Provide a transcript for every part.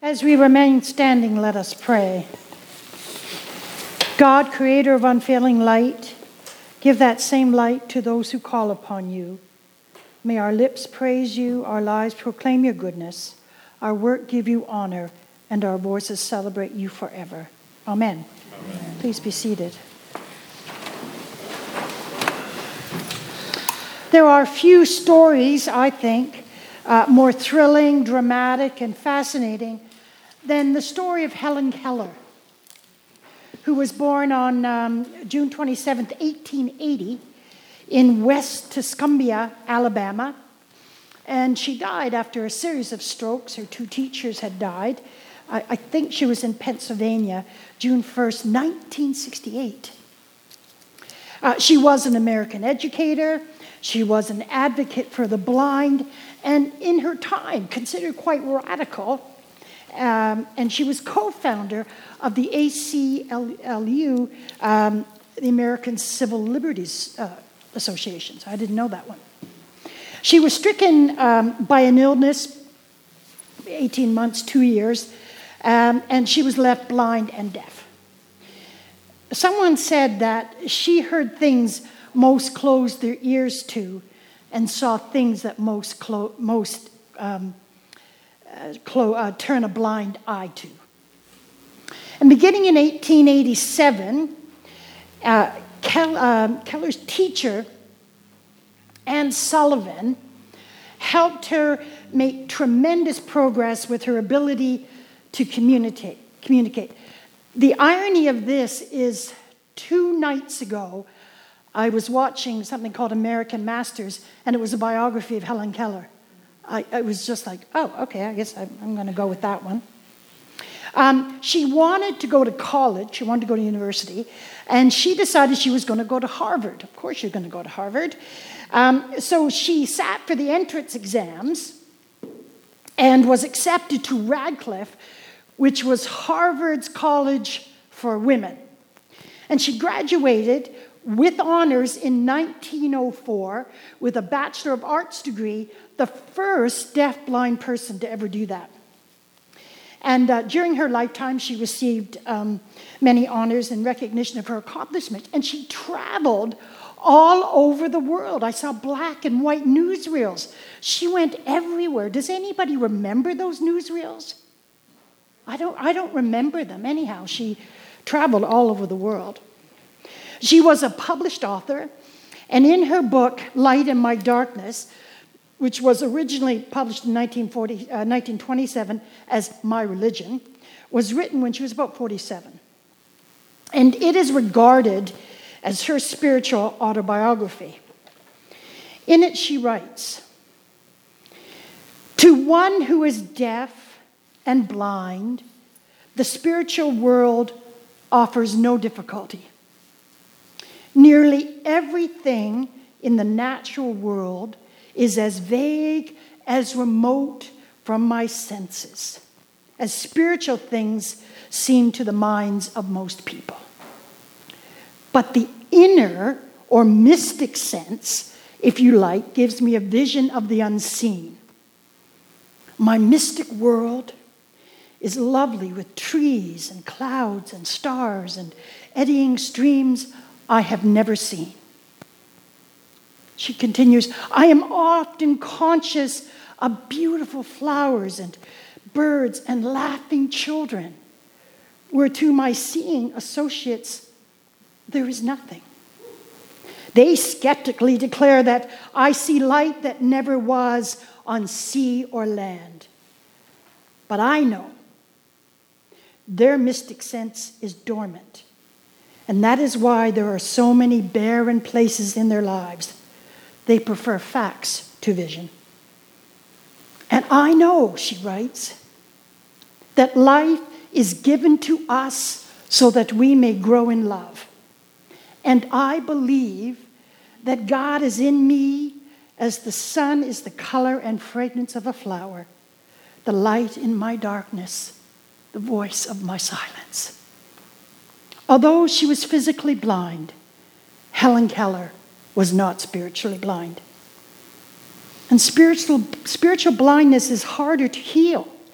As we remain standing, let us pray. God, creator of unfailing light, give that same light to those who call upon you. May our lips praise you, our lives proclaim your goodness, our work give you honor, and our voices celebrate you forever. Amen. Amen. Please be seated. There are few stories, I think, more thrilling, dramatic, and fascinating than the story of Helen Keller, who was born on June 27th, 1880, in West Tuscumbia, Alabama. And she died after a series of strokes. Her two teachers had died. I think she was in Pennsylvania, June 1st, 1968. She was an American educator. She was an advocate for the blind, and in her time, considered quite radical. And she was co-founder of the ACLU, the American Civil Liberties Association. So I didn't know that one. She was stricken by an illness, 18 months, 2 years, and she was left blind and deaf. Someone said that she heard things most closed their ears to and saw things that most turn a blind eye to. And beginning in 1887, Keller's teacher, Anne Sullivan, helped her make tremendous progress with her ability to communicate. The irony of this is 2 nights ago, I was watching something called American Masters, and it was a biography of Helen Keller. I was just like, oh, okay, I guess I'm going to go with that one. She wanted to go to college. She wanted to go to university. And she decided she was going to go to Harvard. Of course you're going to go to Harvard. So she sat for the entrance exams and was accepted to Radcliffe, which was Harvard's college for women. And she graduated with honors in 1904 with a Bachelor of Arts degree, the first deaf-blind person to ever do that. And during her lifetime, she received many honors in recognition of her accomplishment. And she traveled all over the world. I saw black and white newsreels. She went everywhere. Does anybody remember those newsreels? I don't remember them. Anyhow, she traveled all over the world. She was a published author, and in her book, Light in My Darkness, which was originally published in 1927 as My Religion, was written when she was about 47. And it is regarded as her spiritual autobiography. In it, she writes, "To one who is deaf and blind, the spiritual world offers no difficulty. Nearly everything in the natural world is as vague, as remote from my senses, as spiritual things seem to the minds of most people. But the inner or mystic sense, if you like, gives me a vision of the unseen. My mystic world is lovely with trees and clouds and stars and eddying streams I have never seen." She continues, "I am often conscious of beautiful flowers and birds and laughing children, where to my seeing associates there is nothing. They skeptically declare that I see light that never was on sea or land. But I know their mystic sense is dormant. And that is why there are so many barren places in their lives. They prefer facts to vision. And I know," she writes, "that life is given to us so that we may grow in love. And I believe that God is in me as the sun is the color and fragrance of a flower, the light in my darkness, the voice of my silence." Although she was physically blind, Helen Keller was not spiritually blind. And spiritual blindness is harder to heal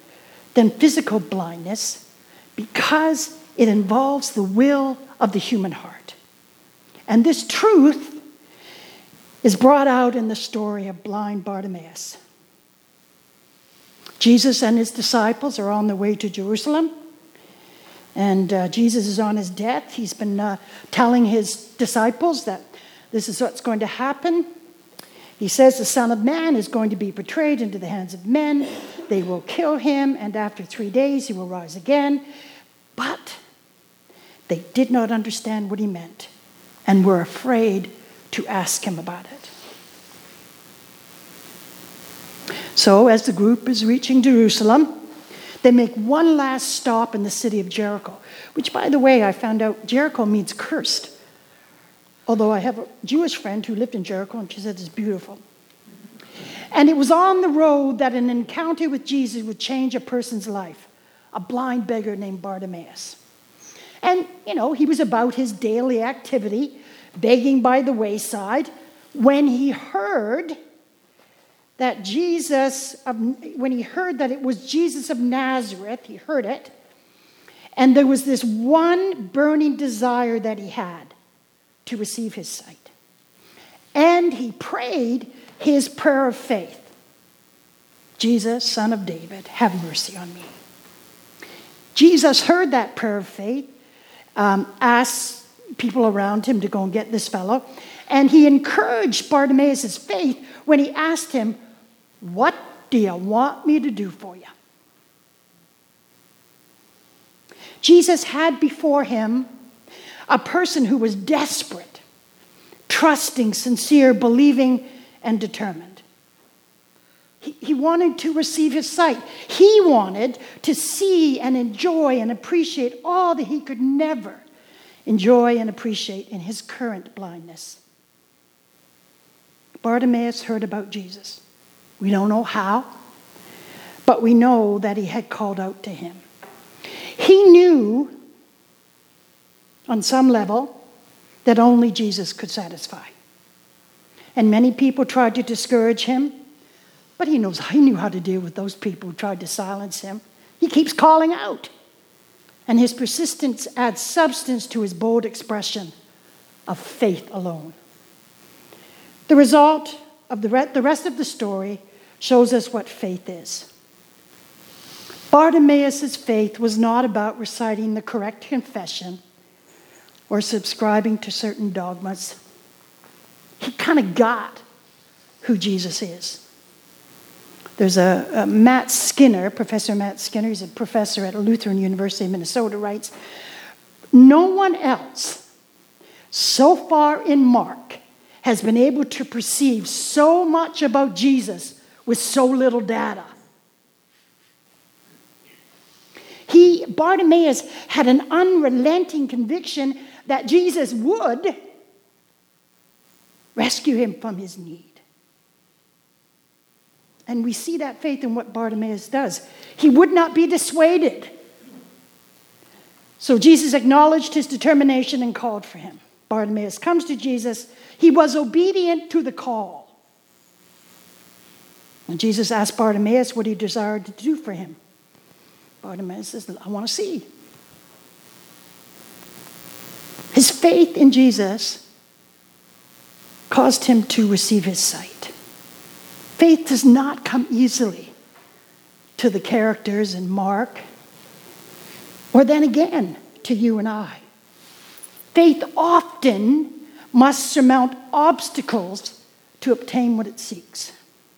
than physical blindness because it involves the will of the human heart. And this truth is brought out in the story of blind Bartimaeus. Jesus and his disciples are on their way to Jerusalem. And Jesus is on his death. He's been telling his disciples that this is what's going to happen. He says the Son of Man is going to be betrayed into the hands of men. They will kill him, and after 3 days he will rise again. But they did not understand what he meant and were afraid to ask him about it. So as the group is reaching Jerusalem, they make one last stop in the city of Jericho, which, by the way, I found out Jericho means cursed. Although I have a Jewish friend who lived in Jericho, and she said it's beautiful. And it was on the road that an encounter with Jesus would change a person's life, a blind beggar named Bartimaeus. And, he was about his daily activity, begging by the wayside, when he heard that it was Jesus of Nazareth, he heard it, and there was this one burning desire that he had to receive his sight. And he prayed his prayer of faith. Jesus, Son of David, have mercy on me. Jesus heard that prayer of faith, asked people around him to go and get this fellow, and he encouraged Bartimaeus' faith when he asked him, "What do you want me to do for you?" Jesus had before him a person who was desperate, trusting, sincere, believing, and determined. He wanted to receive his sight. He wanted to see and enjoy and appreciate all that he could never enjoy and appreciate in his current blindness. Bartimaeus heard about Jesus. We don't know how, but we know that he had called out to him. He knew, on some level, that only Jesus could satisfy. And many people tried to discourage him, but he knew how to deal with those people who tried to silence him. He keeps calling out. And his persistence adds substance to his bold expression of faith alone. The result of the rest of the story shows us what faith is. Bartimaeus' faith was not about reciting the correct confession or subscribing to certain dogmas. He kind of got who Jesus is. There's a Matt Skinner, Professor Matt Skinner, he's a professor at Lutheran University in Minnesota, writes, "No one else so far in Mark has been able to perceive so much about Jesus with so little data." Bartimaeus had an unrelenting conviction that Jesus would rescue him from his need. And we see that faith in what Bartimaeus does. He would not be dissuaded. So Jesus acknowledged his determination and called for him. Bartimaeus comes to Jesus. He was obedient to the call. And Jesus asked Bartimaeus what he desired to do for him. Bartimaeus says, "I want to see." His faith in Jesus caused him to receive his sight. Faith does not come easily to the characters in Mark, or then again to you and I. Faith often must surmount obstacles to obtain what it seeks.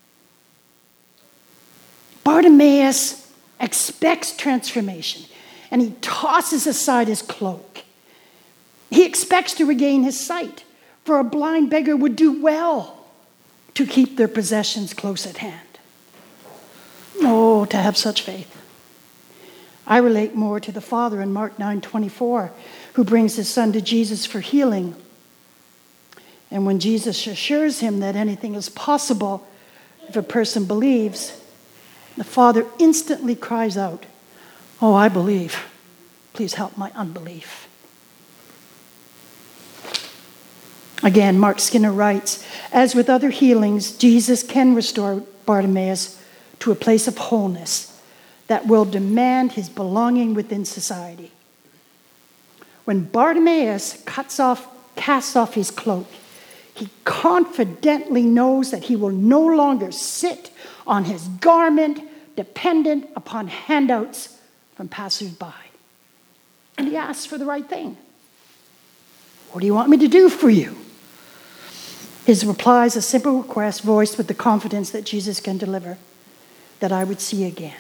Bartimaeus expects transformation, and he tosses aside his cloak. He expects to regain his sight, for a blind beggar would do well to keep their possessions close at hand. Oh, to have such faith. I relate more to the father in Mark 9:24, who brings his son to Jesus for healing. And when Jesus assures him that anything is possible if a person believes, the father instantly cries out, "Oh, I believe. Please help my unbelief." Again, Mark Skinner writes, "As with other healings, Jesus can restore Bartimaeus to a place of wholeness that will demand his belonging within society. When Bartimaeus casts off his cloak, he confidently knows that he will no longer sit on his garment dependent upon handouts from passers-by. And he asks for the right thing. What do you want me to do for you? His reply is a simple request voiced with the confidence that Jesus can deliver, that I would see again.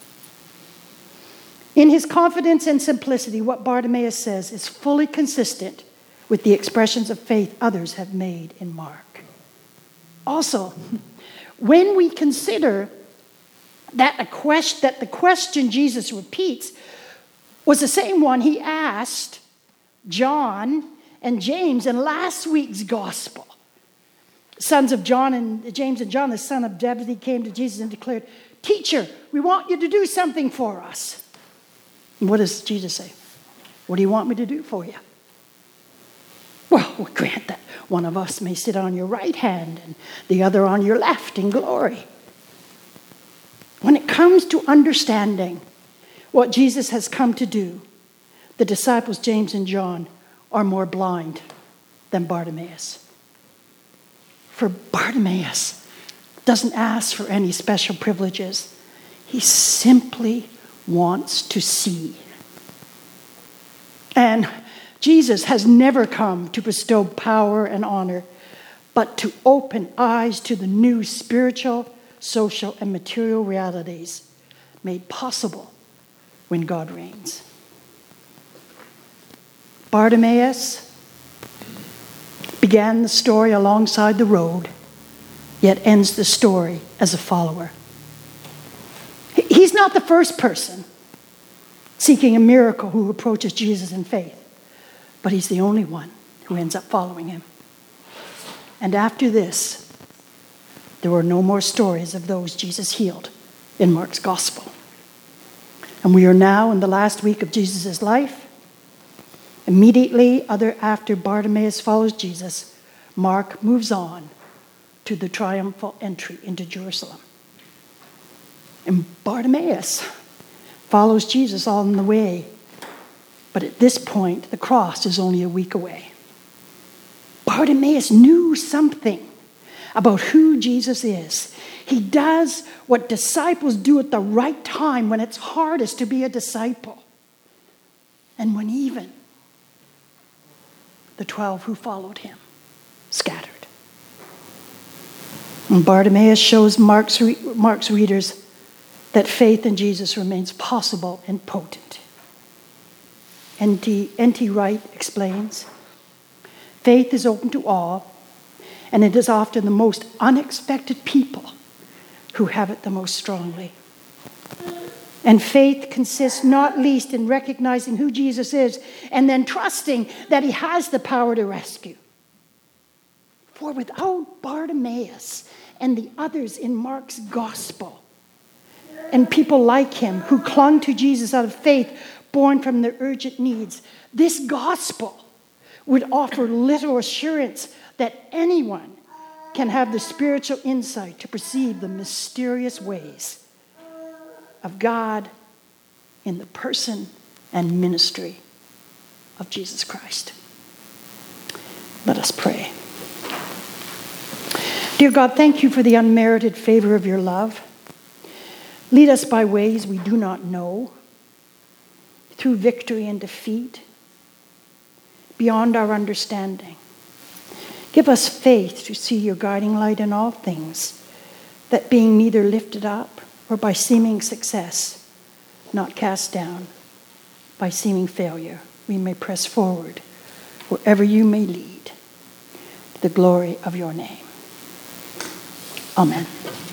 In his confidence and simplicity, what Bartimaeus says is fully consistent with the expressions of faith others have made in Mark. Also, when we consider that the question Jesus repeats was the same one he asked John and James in last week's gospel. Sons of John and James and John, the son of Zebedee, came to Jesus and declared, "Teacher, we want you to do something for us." And what does Jesus say? What do you want me to do for you? Well, we grant that one of us may sit on your right hand and the other on your left in glory. When it comes to understanding what Jesus has come to do, the disciples James and John are more blind than Bartimaeus. For Bartimaeus doesn't ask for any special privileges. He simply wants to see. And Jesus has never come to bestow power and honor, but to open eyes to the new spiritual, social, and material realities made possible when God reigns. Bartimaeus began the story alongside the road, yet ends the story as a follower. He's not the first person seeking a miracle who approaches Jesus in faith, but he's the only one who ends up following him. And after this, there were no more stories of those Jesus healed in Mark's gospel. And we are now in the last week of Jesus' life. Immediately after Bartimaeus follows Jesus, Mark moves on to the triumphal entry into Jerusalem. And Bartimaeus follows Jesus on the way. But at this point, the cross is only a week away. Bartimaeus knew something about who Jesus is. He does what disciples do at the right time when it's hardest to be a disciple. And when even the 12 who followed him scattered. And Bartimaeus shows Mark's readers that faith in Jesus remains possible and potent. N.T. Wright explains, faith is open to all, and it is often the most unexpected people who have it the most strongly. And faith consists not least in recognizing who Jesus is and then trusting that he has the power to rescue. For without Bartimaeus and the others in Mark's gospel, and people like him who clung to Jesus out of faith born from their urgent needs, this gospel would offer little assurance that anyone can have the spiritual insight to perceive the mysterious ways of God in the person and ministry of Jesus Christ. Let us pray. Dear God, thank you for the unmerited favor of your love. Lead us by ways we do not know, through victory and defeat, beyond our understanding. Give us faith to see your guiding light in all things, that being neither lifted up or by seeming success, not cast down by seeming failure, we may press forward wherever you may lead, to the glory of your name. Amen.